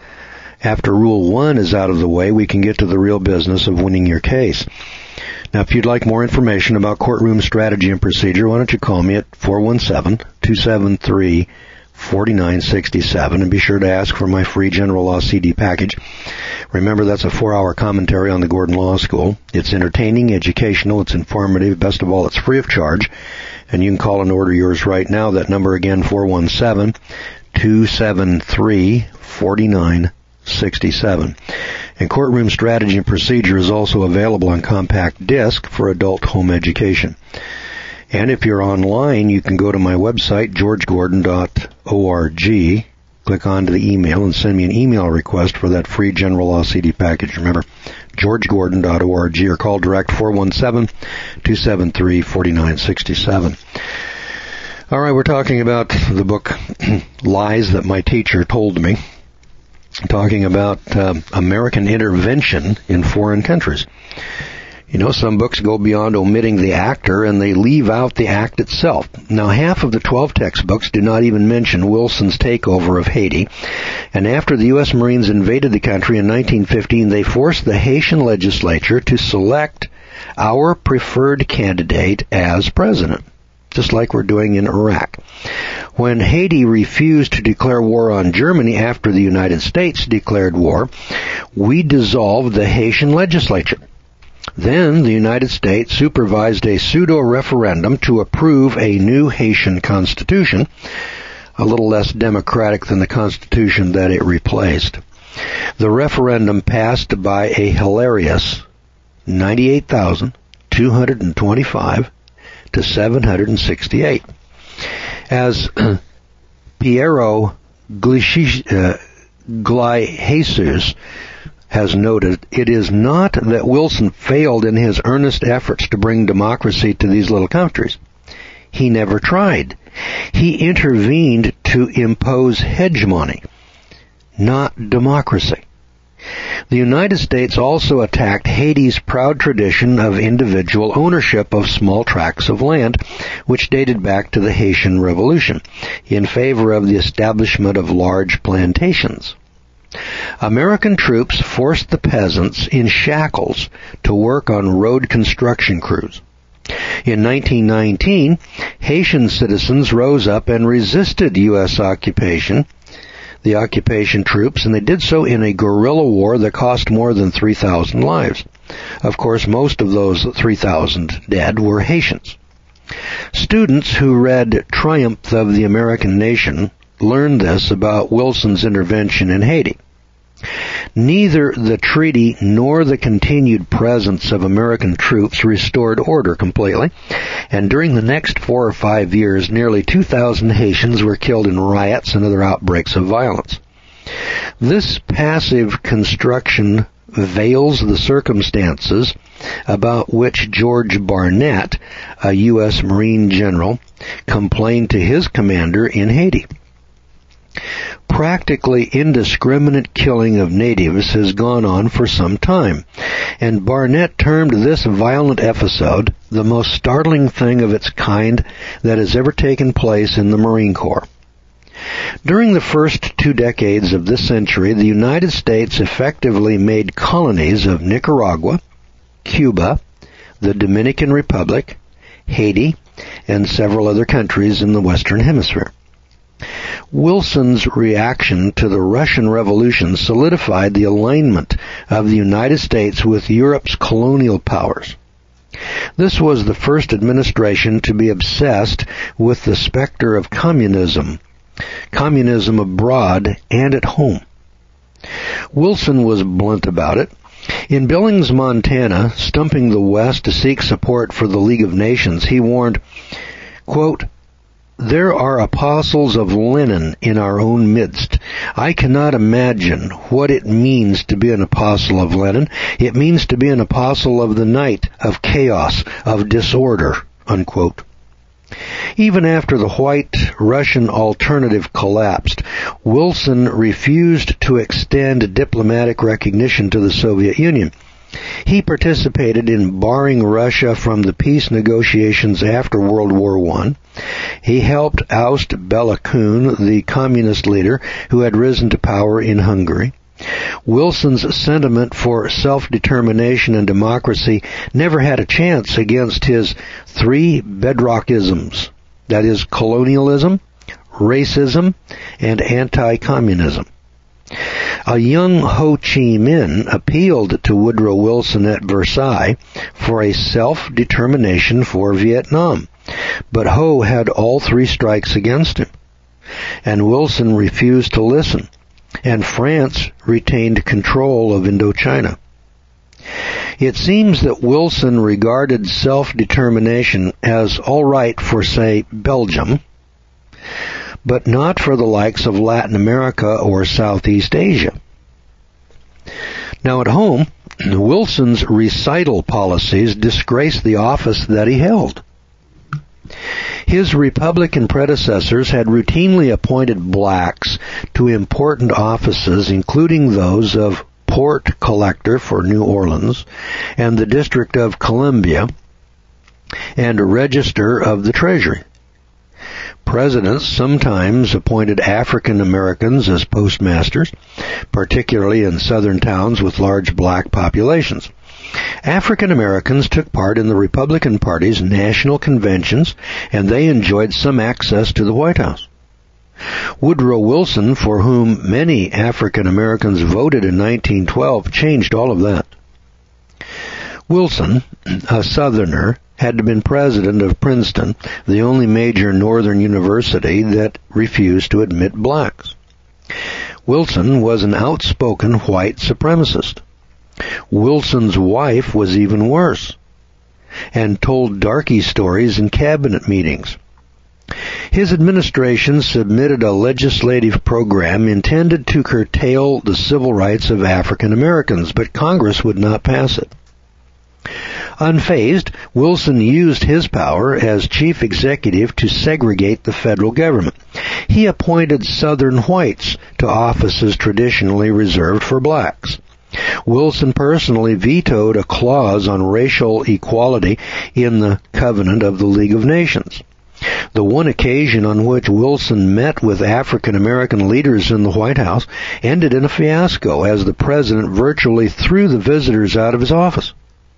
After rule one is out of the way, we can get to the real business of winning your case. Now, if you'd like more information about courtroom strategy and procedure, why don't you call me at four one seven, two seven three, four nine six seven, and be sure to ask for my free general law C D package. Remember, that's a four-hour commentary on the Gordon Law School. It's entertaining, educational, it's informative. Best of all, it's free of charge. And you can call and order yours right now. That number again, four one seven, two seven three, four nine six seven. And Courtroom Strategy and Procedure is also available on compact disc for adult home education. And if you're online, you can go to my website, george gordon dot org, click onto the email, and send me an email request for that free general law C D package. Remember, george gordon dot org, or call direct four one seven, two seven three, four nine six seven. All right, we're talking about the book Lies That My Teacher Told Me, talking about uh, American intervention in foreign countries. You know, some books go beyond omitting the actor, and they leave out the act itself. Now, half of the twelve textbooks do not even mention Wilson's takeover of Haiti. And after the U S Marines invaded the country in nineteen fifteen, they forced the Haitian legislature to select our preferred candidate as president, just like we're doing in Iraq. When Haiti refused to declare war on Germany after the United States declared war, we dissolved the Haitian legislature. Then the United States supervised a pseudo-referendum to approve a new Haitian constitution, a little less democratic than the constitution that it replaced. The referendum passed by a hilarious ninety-eight thousand two hundred twenty-five to seven hundred sixty-eight. As Piero Gleijesus has noted, it is not that Wilson failed in his earnest efforts to bring democracy to these little countries. He never tried. He intervened to impose hegemony, not democracy. The United States also attacked Haiti's proud tradition of individual ownership of small tracts of land, which dated back to the Haitian Revolution, in favor of the establishment of large plantations. American troops forced the peasants in shackles to work on road construction crews. In nineteen nineteen, Haitian citizens rose up and resisted U S occupation, the occupation troops, and they did so in a guerrilla war that cost more than three thousand lives. Of course, most of those three thousand dead were Haitians. Students who read Triumph of the American Nation learned this about Wilson's intervention in Haiti. Neither the treaty nor the continued presence of American troops restored order completely, and during the next four or five years, nearly two thousand Haitians were killed in riots and other outbreaks of violence. This passive construction veils the circumstances about which George Barnett, a U S Marine general, complained to his commander in Haiti. Practically indiscriminate killing of natives has gone on for some time, and Barnett termed this violent episode the most startling thing of its kind that has ever taken place in the Marine Corps. During the first two decades of this century, the United States effectively made colonies of Nicaragua, Cuba, the Dominican Republic, Haiti, and several other countries in the Western Hemisphere. Wilson's reaction to the Russian Revolution solidified the alignment of the United States with Europe's colonial powers. This was the first administration to be obsessed with the specter of communism, communism abroad and at home. Wilson was blunt about it. In Billings, Montana, stumping the West to seek support for the League of Nations, he warned, quote, "There are apostles of Lenin in our own midst. I cannot imagine what it means to be an apostle of Lenin. It means to be an apostle of the night, of chaos, of disorder," unquote. Even after the white Russian alternative collapsed, Wilson refused to extend diplomatic recognition to the Soviet Union. He participated in barring Russia from the peace negotiations after World War One. He helped oust Bela Kun, the communist leader who had risen to power in Hungary. Wilson's sentiment for self-determination and democracy never had a chance against his three bedrock isms, that is, colonialism, racism, and anti-communism. A young Ho Chi Minh appealed to Woodrow Wilson at Versailles for a self-determination for Vietnam, but Ho had all three strikes against him, and Wilson refused to listen, and France retained control of Indochina. It seems that Wilson regarded self-determination as all right for, say, Belgium, but not for the likes of Latin America or Southeast Asia. Now at home, Wilson's recital policies disgraced the office that he held. His Republican predecessors had routinely appointed blacks to important offices, including those of Port Collector for New Orleans and the District of Columbia and Register of the Treasury. Presidents sometimes appointed African Americans as postmasters, particularly in southern towns with large black populations. African Americans took part in the Republican Party's national conventions, and they enjoyed some access to the White House. Woodrow Wilson, for whom many African Americans voted in nineteen twelve, changed all of that. Wilson, a Southerner, had been president of Princeton, the only major northern university that refused to admit blacks. Wilson was an outspoken white supremacist. Wilson's wife was even worse, and told darky stories in cabinet meetings. His administration submitted a legislative program intended to curtail the civil rights of African Americans, but Congress would not pass it. Unfazed, Wilson used his power as chief executive to segregate the federal government. He appointed Southern whites to offices traditionally reserved for blacks. Wilson personally vetoed a clause on racial equality in the Covenant of the League of Nations. The one occasion on which Wilson met with African American leaders in the White House ended in a fiasco, as the president virtually threw the visitors out of his office.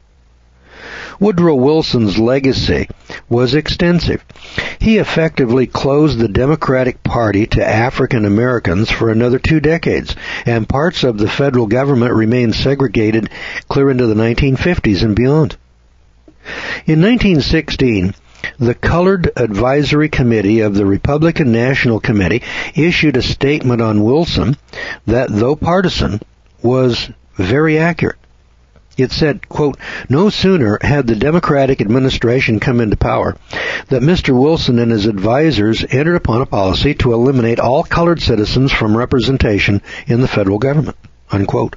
Woodrow Wilson's legacy was extensive. He effectively closed the Democratic Party to African Americans for another two decades, and parts of the federal government remained segregated clear into the nineteen fifties and beyond. In nineteen sixteen, the Colored Advisory Committee of the Republican National Committee issued a statement on Wilson that, though partisan, was very accurate. It said, quote, "No sooner had the Democratic administration come into power that Mister Wilson and his advisors entered upon a policy to eliminate all colored citizens from representation in the federal government," unquote.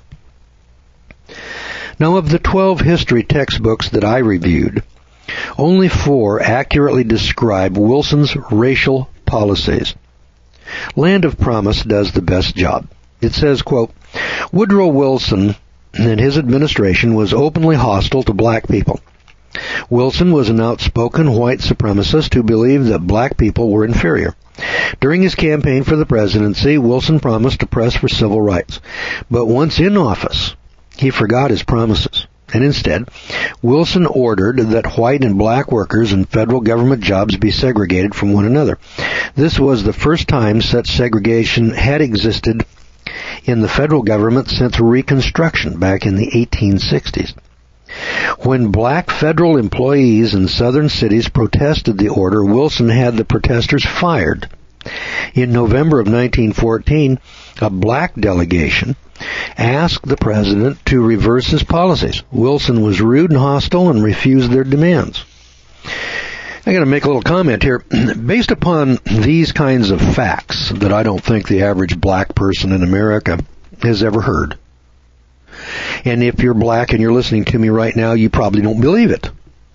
Now, of the twelve history textbooks that I reviewed, only four accurately describe Wilson's racial policies. Land of Promise does the best job. It says, quote, Woodrow Wilson and his administration was openly hostile to black people. Wilson was an outspoken white supremacist who believed that black people were inferior. During his campaign for the presidency, Wilson promised to press for civil rights. But once in office, he forgot his promises. And instead, Wilson ordered that white and black workers in federal government jobs be segregated from one another. This was the first time such segregation had existed in the federal government since Reconstruction back in the eighteen sixties. When black federal employees in southern cities protested the order, Wilson had the protesters fired. In November of nineteen fourteen, a black delegation asked the president to reverse his policies. Wilson was rude and hostile and refused their demands. I got to make a little comment here. Based upon these kinds of facts that I don't think the average black person in America has ever heard, and if you're black and you're listening to me right now, you probably don't believe it.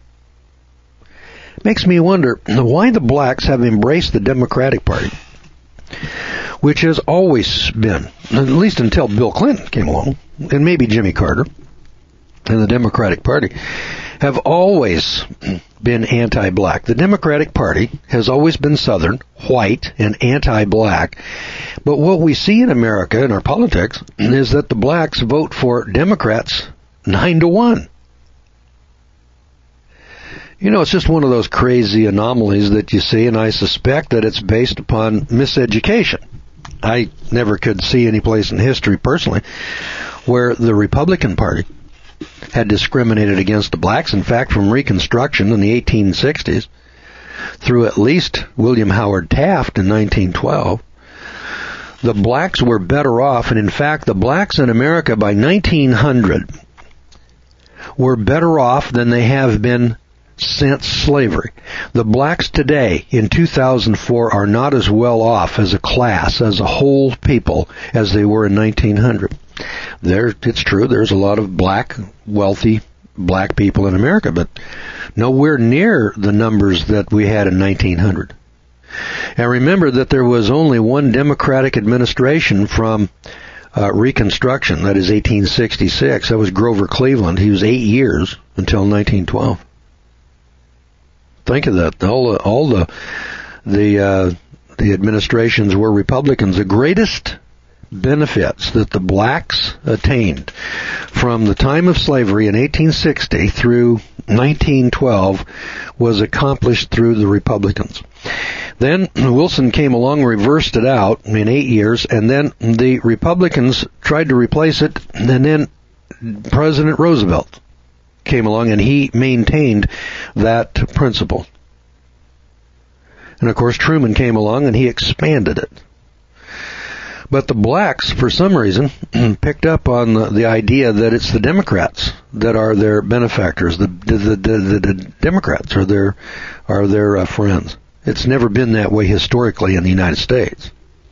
Makes me wonder why the blacks have embraced the Democratic Party, which has always been, at least until Bill Clinton came along, and maybe Jimmy Carter, and the Democratic Party, have always been anti-black. The Democratic Party has always been Southern, white, and anti-black. But what we see in America, in our politics, is that the blacks vote for Democrats nine to one. You know, it's just one of those crazy anomalies that you see, and I suspect that it's based upon miseducation. I never could see any place in history, personally, where the Republican Party had discriminated against the blacks. In fact, from Reconstruction in the eighteen sixties through at least William Howard Taft in nineteen twelve, the blacks were better off, and in fact, the blacks in America by nineteen hundred were better off than they have been since slavery. The blacks today, in two thousand four, are not as well off as a class, as a whole people, as they were in nineteen hundred. There, it's true, there's a lot of black, wealthy black people in America, but nowhere near the numbers that we had in nineteen hundred. And remember that there was only one Democratic administration from uh, Reconstruction, that is eighteen sixty-six. That was Grover Cleveland. He was eight years until nineteen twelve. Think of that. All the, all the, the, uh, the administrations were Republicans. The greatest benefits that the blacks attained from the time of slavery in eighteen sixty through nineteen twelve was accomplished through the Republicans. Then Wilson came along, reversed it out in eight years, and then the Republicans tried to replace it, and then President Roosevelt came along and he maintained that principle. And of course Truman came along and he expanded it. But the blacks, for some reason, picked up on the, the idea that it's the Democrats that are their benefactors. The the the, the, the Democrats are their are their uh, friends. It's never been that way historically in the United States.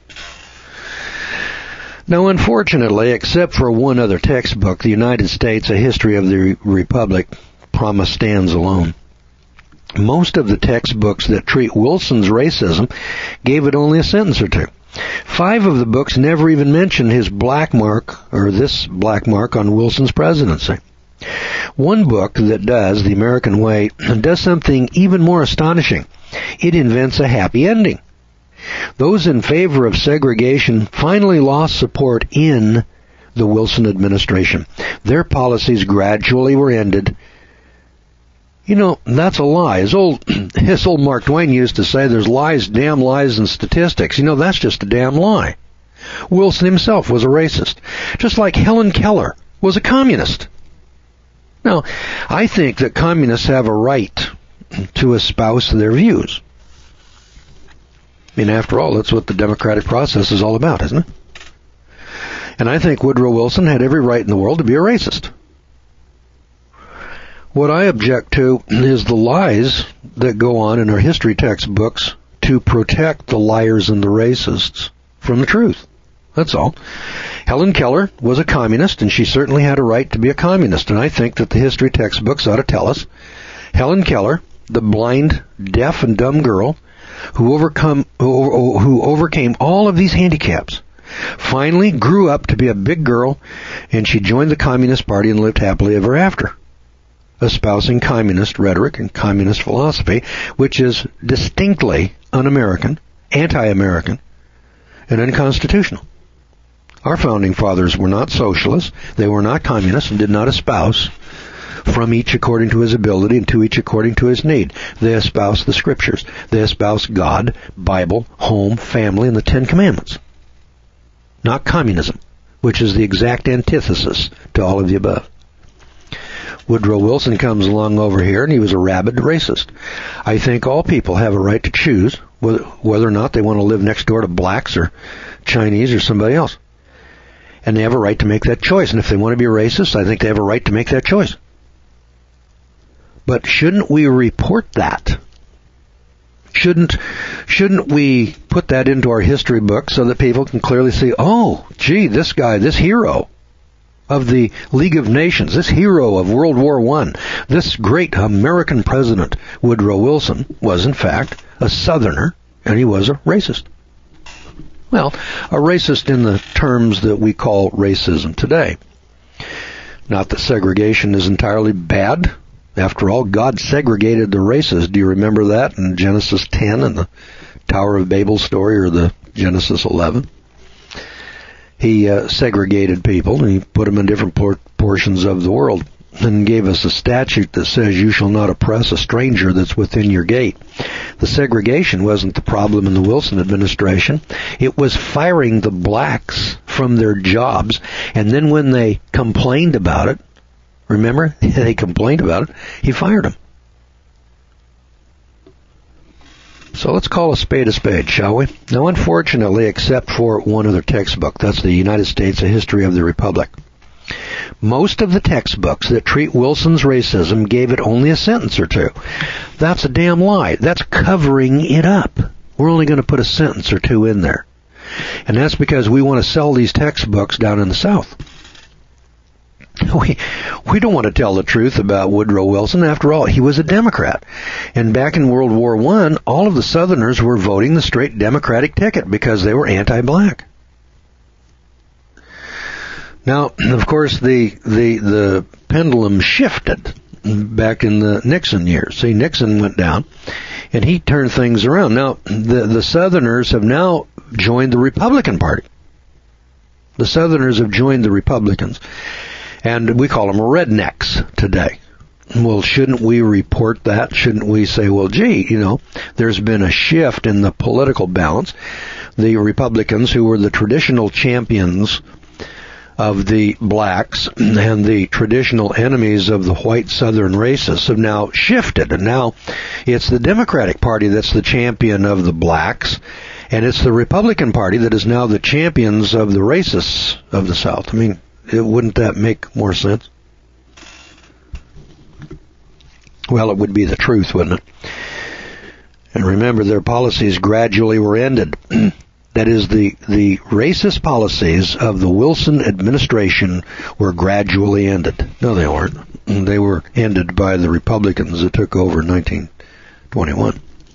Now, unfortunately, except for one other textbook, the United States: A History of the Republic, Promise stands alone. Most of the textbooks that treat Wilson's racism gave it only a sentence or two. Five of the books never even mention his black mark, or this black mark, on Wilson's presidency. One book that does, The American Way, does something even more astonishing. It invents a happy ending. Those in favor of segregation finally lost support in the Wilson administration. Their policies gradually were ended. You know, that's a lie. As old, as old Mark Twain used to say, there's lies, damn lies, and statistics. You know, that's just a damn lie. Wilson himself was a racist, just like Helen Keller was a communist. Now, I think that communists have a right to espouse their views. I mean, after all, that's what the democratic process is all about, isn't it? And I think Woodrow Wilson had every right in the world to be a racist. What I object to is the lies that go on in our history textbooks to protect the liars and the racists from the truth. That's all. Helen Keller was a communist, and she certainly had a right to be a communist, and I think that the history textbooks ought to tell us Helen Keller, the blind, deaf, and dumb girl who overcome who, who overcame all of these handicaps, finally grew up to be a big girl, and she joined the Communist Party and lived happily ever after, espousing communist rhetoric and communist philosophy, which is distinctly un-American, anti-American, and unconstitutional. Our founding fathers were not socialists, they were not communists, and did not espouse from each according to his ability and to each according to his need. They espoused the Scriptures. They espoused God, Bible, home, family, and the Ten Commandments. Not communism, which is the exact antithesis to all of the above. Woodrow Wilson comes along over here, and he was a rabid racist. I think all people have a right to choose whether or not they want to live next door to blacks or Chinese or somebody else. And they have a right to make that choice. And if they want to be racist, I think they have a right to make that choice. But shouldn't we report that? Shouldn't shouldn't we put that into our history book so that people can clearly see, oh, gee, this guy, this hero of the League of Nations, this hero of World War One, this great American president, Woodrow Wilson, was in fact a Southerner, and he was a racist. Well, a racist in the terms that we call racism today. Not that segregation is entirely bad. After all, God segregated the races. Do you remember that in Genesis ten and the Tower of Babel story, or the Genesis eleven? He uh, segregated people, and he put them in different por- portions of the world, and gave us a statute that says you shall not oppress a stranger that's within your gate. The segregation wasn't the problem in the Wilson administration. It was firing the blacks from their jobs, and then when they complained about it, remember, they complained about it, he fired them. So let's call a spade a spade, shall we? Now, unfortunately, except for one other textbook, that's the United States, A History of the Republic. Most of the textbooks that treat Wilson's racism gave it only a sentence or two. That's a damn lie. That's covering it up. We're only going to put a sentence or two in there. And that's because we want to sell these textbooks down in the South. We we don't want to tell the truth about Woodrow Wilson. After all, he was a Democrat. And back in World War One, all of the Southerners were voting the straight Democratic ticket because they were anti-black. Now, of course, the, the, the pendulum shifted back in the Nixon years. See, Nixon went down, and he turned things around. Now, the, the Southerners have now joined the Republican Party. The Southerners have joined the Republicans, and we call them rednecks today. Well, shouldn't we report that? Shouldn't we say, well, gee, you know, there's been a shift in the political balance. The Republicans, who were the traditional champions of the blacks and the traditional enemies of the white Southern racists, have now shifted, and now it's the Democratic Party that's the champion of the blacks, and it's the Republican Party that is now the champions of the racists of the South. I mean, it, wouldn't that make more sense? Well, it would be the truth, wouldn't it? And remember, their policies gradually were ended. That is, the, the racist policies of the Wilson administration were gradually ended. No, they weren't. They were ended by the Republicans that took over in nineteen twenty-one.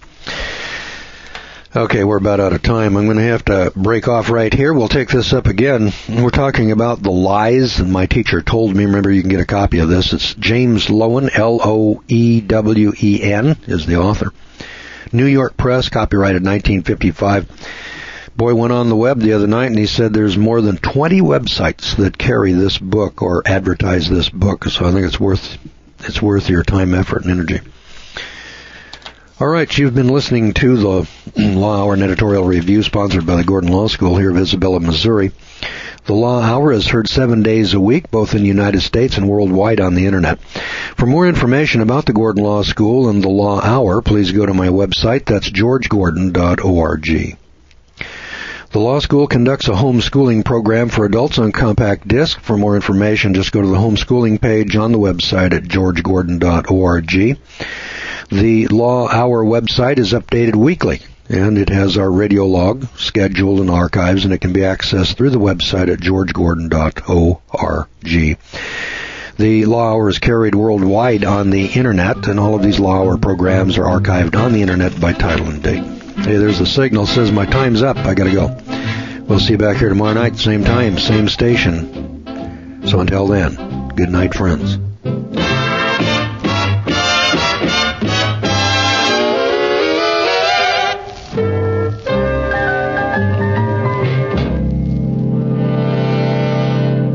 Okay, we're about out of time. I'm going to have to break off right here. We'll take this up again. We're talking about the lies, and my teacher told me, remember, you can get a copy of this. It's James Loewen, L O E W E N, is the author. New York Press, copyrighted nineteen fifty-five. Boy went on the web the other night, and he said there's more than twenty websites that carry this book or advertise this book, so I think it's worth it's worth your time, effort, and energy. All right, you've been listening to the Law Hour and Editorial Review, sponsored by the Gordon Law School here of Isabella, Missouri. The Law Hour is heard seven days a week, both in the United States and worldwide on the Internet. For more information about the Gordon Law School and the Law Hour, please go to my website. That's george gordon dot org. The Law School conducts a homeschooling program for adults on compact disc. For more information, just go to the homeschooling page on the website at george gordon dot org. The Law Hour website is updated weekly, and it has our radio log, schedule, and archives, and it can be accessed through the website at george gordon dot org. The Law Hour is carried worldwide on the Internet, and all of these Law Hour programs are archived on the Internet by title and date. Hey, there's the signal. Says my time's up. I gotta go. We'll see you back here tomorrow night, same time, same station. So until then, good night, friends.